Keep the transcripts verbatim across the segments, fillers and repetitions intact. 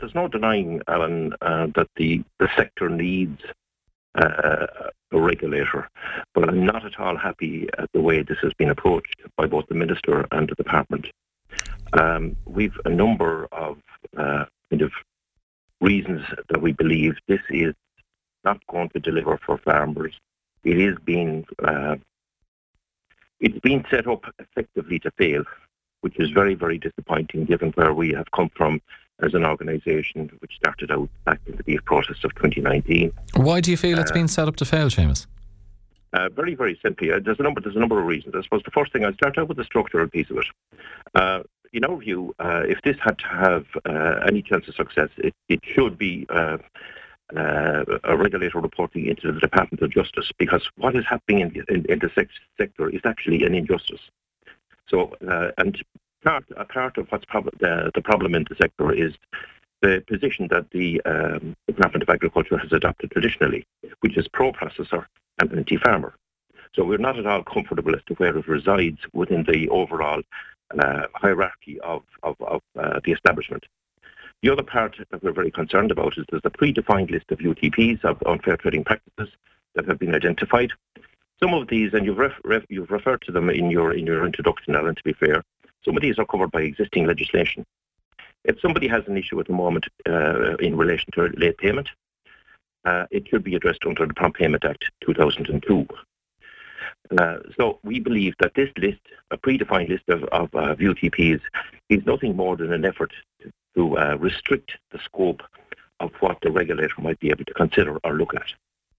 there's no denying, Alan, uh, that the, the sector needs uh, a regulator, but I'm not at all happy at the way this has been approached by both the Minister and the Department. Um, we've a number of uh, kind of reasons that we believe this is not going to deliver for farmers. It is being uh, it's been set up effectively to fail, which is very, very disappointing given where we have come from as an organisation which started out back in the beef process of twenty nineteen. Why do you feel it's uh, been set up to fail, Seamus? Uh, very, very simply, uh, there's a number. There's a number of reasons. I suppose the first thing, I'll start out with the structural piece of it. Uh, in our view, uh, if this had to have uh, any chance of success, it, it should be uh, uh, a regulator reporting into the Department of Justice, because what is happening in, in, in the sex sector is actually an injustice. So, uh, and part, a part of what's prob- the, the problem in the sector is the position that the um, Department of Agriculture has adopted traditionally, which is pro-processor and anti-farmer. So we're not at all comfortable as to where it resides within the overall uh, hierarchy of, of, of uh, the establishment. The other part that we're very concerned about is there's a predefined list of U T Ps, of unfair trading practices, that have been identified. Some of these, and you've, ref, ref, you've referred to them in your in your introduction, Alan, to be fair, some of these are covered by existing legislation. If somebody has an issue at the moment uh, in relation to late payment, uh, it should be addressed under the Prompt Payment Act two thousand two. Uh, so we believe that this list, a predefined list of, of uh, U T Ps, is nothing more than an effort to, to uh, restrict the scope of what the regulator might be able to consider or look at.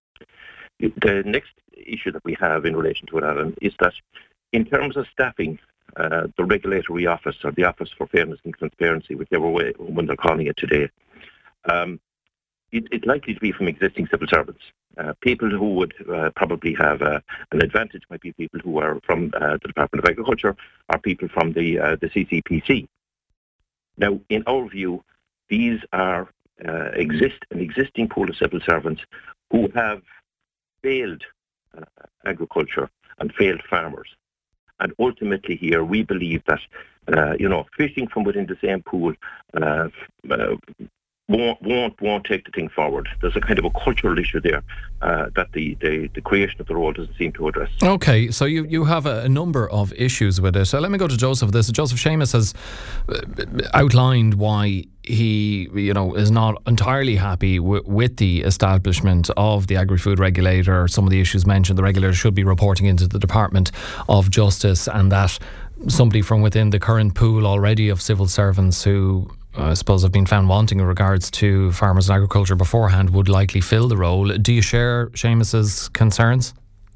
The next issue that we have in relation to it, Alan, is that in terms of staffing, uh, the regulatory office, or the Office for Fairness and Transparency, whichever way when they're calling it today, um, it, it's likely to be from existing civil servants. Uh, people who would uh, probably have uh, an advantage might be people who are from uh, the Department of Agriculture, or people from the uh, the C C P C. Now, in our view, these are uh, exist an existing pool of civil servants who have failed uh, agriculture and failed farmers. And ultimately here, we believe that, uh, you know, fishing from within the same pool uh, uh, won't, won't won't take the thing forward. There's a kind of a cultural issue there uh, that the, the, the creation of the role doesn't seem to address. Okay, so you, you have a, a number of issues with it. So let me go to Joseph. This Joseph Seamus has outlined why he, you know, is not entirely happy w- with the establishment of the Agri-Food Regulator. Some of the issues mentioned, the regulator should be reporting into the Department of Justice, and that somebody from within the current pool already of civil servants who I suppose have been found wanting in regards to farmers and agriculture beforehand would likely fill the role. Do you share Seamus's concerns?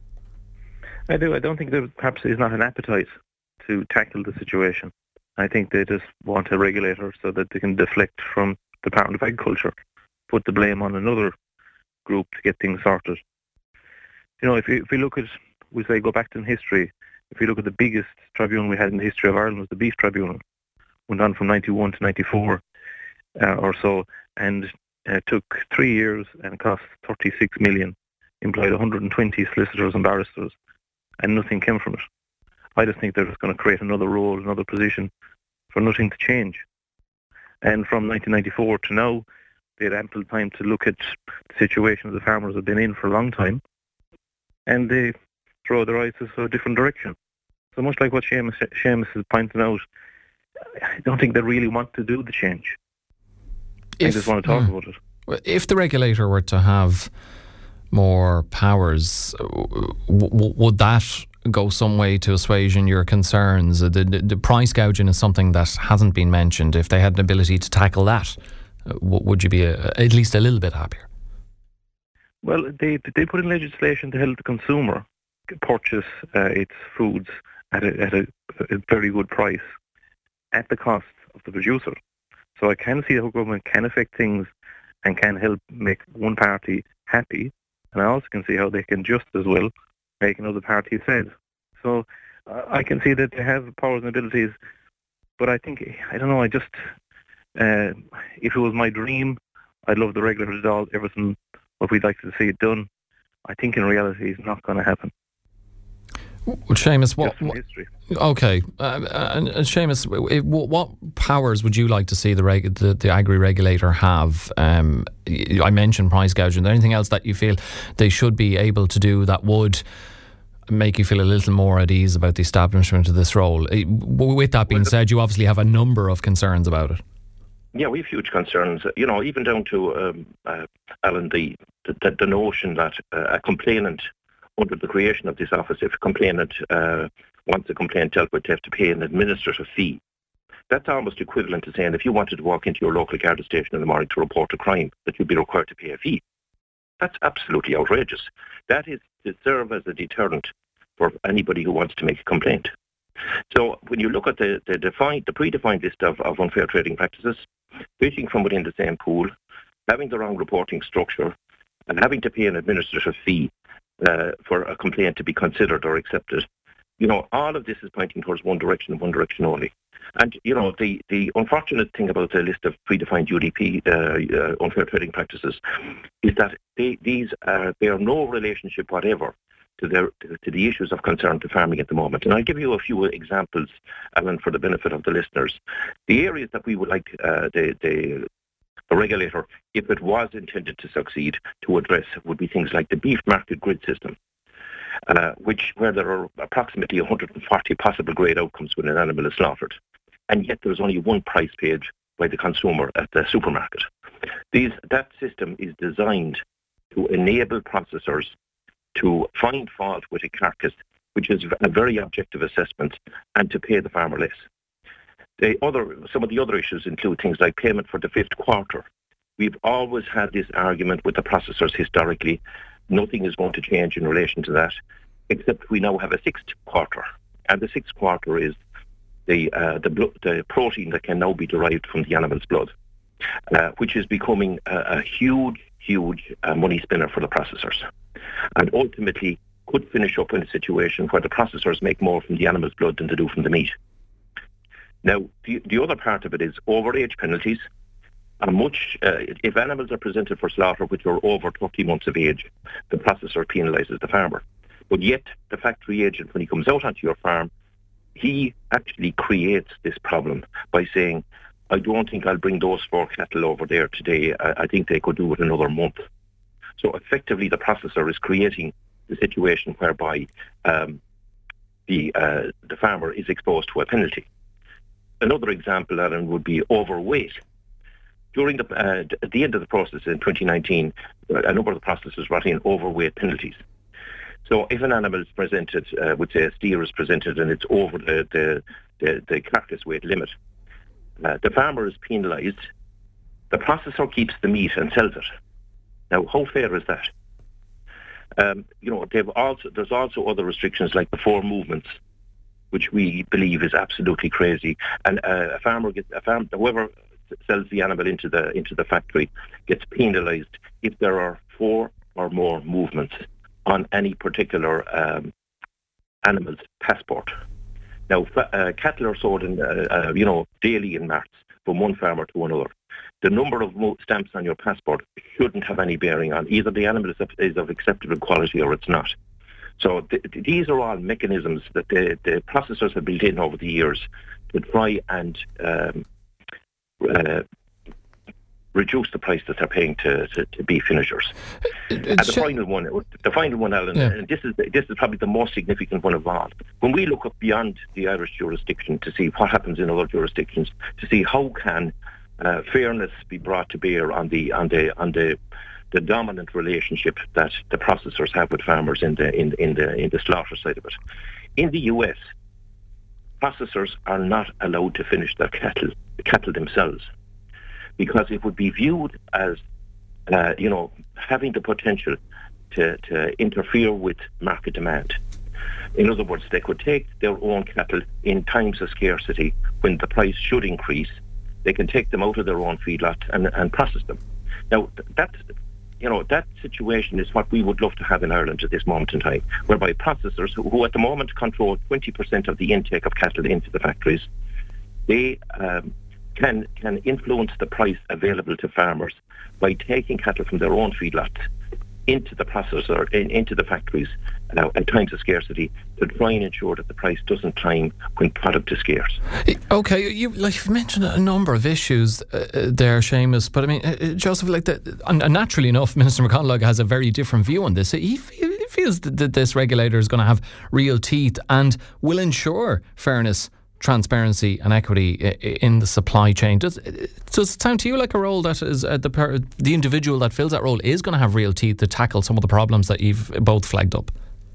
I do. I don't think there perhaps is not an appetite to tackle the situation. I think they just want a regulator so that they can deflect from the Department of Agriculture, put the blame on another group to get things sorted. You know, if you, if we look at, we say go back to history, if you look at the biggest tribunal we had in the history of Ireland was the Beef Tribunal. Went on from ninety-one to ninety-four uh, or so, and uh, took three years and cost thirty-six million, employed one hundred twenty solicitors and barristers, and nothing came from it. I just think they're just going to create another role, another position for nothing to change. And from nineteen ninety-four to now, they had ample time to look at the situation the farmers have been in for a long time, and they throw their eyes to a different direction. So much like what Seamus, Seamus is pointing out, I don't think they really want to do the change. If, I just want to talk mm, about it. If the regulator were to have more powers, w- w- would that go some way to assuaging your concerns? The, the, the price gouging is something that hasn't been mentioned. If they had an ability to tackle that, w- would you be a, at least a little bit happier? Well, they they put in legislation to help the consumer purchase uh, its foods at a, at a, a very good price, at the cost of the producer. So I can see how government can affect things and can help make one party happy, and I also can see how they can just as well make another party sad. So uh, I can see that they have powers and abilities, but I think, I don't know, I just, uh, if it was my dream, I'd love the regulator to do all, everything what we'd like to see it done. I think in reality it's not going to happen. Well, Seamus, what, just from what history. okay, uh, and, and Seamus, it, what powers would you like to see the reg, the, the agri regulator have? Um, I mentioned price gouging. Is there anything else that you feel they should be able to do that would make you feel a little more at ease about the establishment of this role? With that being said, you obviously have a number of concerns about it. Yeah, we have huge concerns. You know, even down to um, uh, Alan, the, the the notion that uh, a complainant, under the creation of this office, if a complainant uh, wants a complaint dealt with, they have to pay an administrative fee. That's almost equivalent to saying if you wanted to walk into your local Garda station in the morning to report a crime, that you'd be required to pay a fee. That's absolutely outrageous. That is to serve as a deterrent for anybody who wants to make a complaint. So when you look at the, the defined, the predefined list of, of unfair trading practices, fishing from within the same pool, having the wrong reporting structure, and having to pay an administrative fee uh, for a complaint to be considered or accepted, you know, all of this is pointing towards one direction and one direction only. And, you know, the, the unfortunate thing about the list of predefined U D P, uh, uh, unfair trading practices, is that they, these are, bear no relationship whatever to, their, to, to the issues of concern to farming at the moment. And I'll give you a few examples, Alan, for the benefit of the listeners. The areas that we would like uh, the, the, the regulator, if it was intended to succeed, to address would be things like the beef market grid system, uh, which where there are approximately one hundred forty possible grade outcomes when an animal is slaughtered. And yet there's only one price paid by the consumer at the supermarket. These, that system is designed to enable processors to find fault with a carcass, which is a very objective assessment, and to pay the farmer less. The other, some of the other issues include things like payment for the fifth quarter. We've always had this argument with the processors historically. Nothing is going to change in relation to that, except we now have a sixth quarter. And the sixth quarter is the uh, the, blo- the protein that can now be derived from the animal's blood, uh, which is becoming a, a huge, huge uh, money spinner for the processors. And ultimately could finish up in a situation where the processors make more from the animal's blood than they do from the meat. Now, the, the other part of it is overage penalties. Are much, uh, if animals are presented for slaughter which are over thirty months of age, the processor penalises the farmer. But yet, the factory agent, when he comes out onto your farm, he actually creates this problem by saying, I don't think I'll bring those four cattle over there today. I, I think they could do it another month. So effectively, the processor is creating the situation whereby um, the uh, the farmer is exposed to a penalty. Another example, Alan, would be overweight. During the uh, at the end of the process in twenty nineteen, a number of the processors brought in overweight penalties. So if an animal is presented, uh, would say a steer is presented and it's over the the, the, the carcass weight limit, uh, the farmer is penalised. The processor keeps the meat and sells it. Now, how fair is that? Um, you know, they've also there's also other restrictions like the four movements, which we believe is absolutely crazy. And uh, a farmer gets a farm whoever sells the animal into the into the factory gets penalised if there are four or more movements on any particular um, animal's passport. Now, uh, cattle are sold in uh, uh, you know daily in marts from one farmer to another. The number of mo- stamps on your passport shouldn't have any bearing on either the animal is of, is of acceptable quality or it's not. So th- th- these are all mechanisms that the, the processors have built in over the years to try and um, uh, reduce the price that they're paying to, to, to beef finishers. It, and the sh- final one, the final one, Alan, yeah. and this is this is probably the most significant one of all. When we look up beyond the Irish jurisdiction to see what happens in other jurisdictions, to see how can uh, fairness be brought to bear on the on the on the the dominant relationship that the processors have with farmers in the in in the in the slaughter side of it. In the U S, processors are not allowed to finish their cattle the cattle themselves, because it would be viewed as uh, you know having the potential to to interfere with market demand. In other words, they could take their own cattle in times of scarcity when the price should increase. They can take them out of their own feedlot and, and process them. Now, that, you know, that situation is what we would love to have in Ireland at this moment in time, whereby processors, who, who at the moment control twenty percent of the intake of cattle into the factories, they um, can can influence the price available to farmers by taking cattle from their own feedlots into the processor, in, into the factories now at times of scarcity to try and ensure that the price doesn't climb when product is scarce. Okay, you, like, you've mentioned a number of issues uh, there, Seamus, but I mean, uh, Joseph, like, the, and naturally enough, Minister McConalogue has a very different view on this. He, he feels that, that this regulator is going to have real teeth and will ensure fairness, transparency and equity in the supply chain. Does, does it sound to you like a role that is uh, the the individual that fills that role is going to have real teeth to tackle some of the problems that you've both flagged up?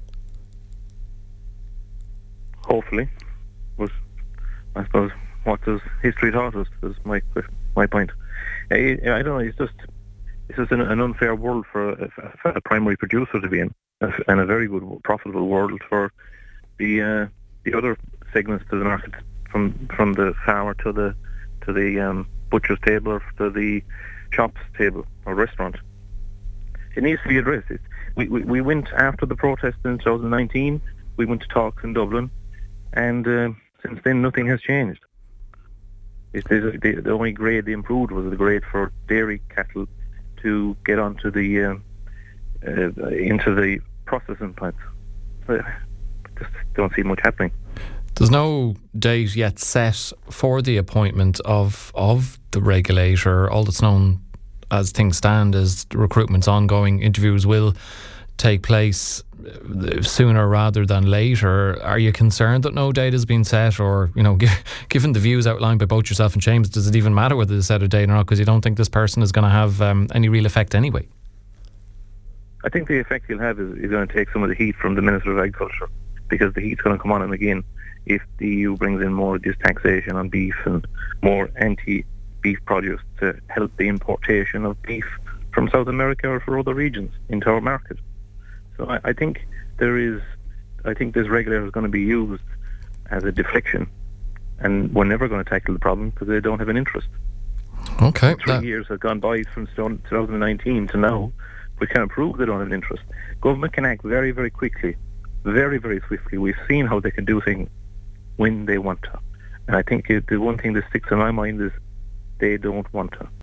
Hopefully. But I suppose, what does history taught us is my my point. I, I don't know, it's just it's just an, an unfair world for a, for a primary producer to be in, and a very good, profitable world for the uh, the other segments to the market, from from the farmer to the to the um, butcher's table or to the shop's table or restaurant. It needs to be addressed. It, we, we we went after the protest in twenty nineteen. We went to talks in Dublin, and uh, since then nothing has changed. It, the, the only grade they improved was the grade for dairy cattle to get onto the uh, uh, into the processing plants. But just don't see much happening. There's no date yet set for the appointment of of the regulator. All that's known as things stand is the recruitment's ongoing. Interviews will take place sooner rather than later. Are you concerned that no date has been set, or, you know, given the views outlined by both yourself and Seamus, does it even matter whether they set a date or not, because you don't think this person is going to have um, any real effect anyway? I think the effect he'll have is he's going to take some of the heat from the Minister of Agriculture, because the heat's going to come on him again if the E U brings in more of this taxation on beef and more anti-beef produce to help the importation of beef from South America or for other regions into our market. So I, I think there is, I think this regulator is going to be used as a deflection, and we're never going to tackle the problem because they don't have an interest. Okay. Three uh, years have gone by from twenty nineteen to now. We can't prove they don't have an interest. Government can act very, very quickly, very, very swiftly. We've seen how they can do things when they want to. And I think it, the one thing that sticks in my mind is they don't want to.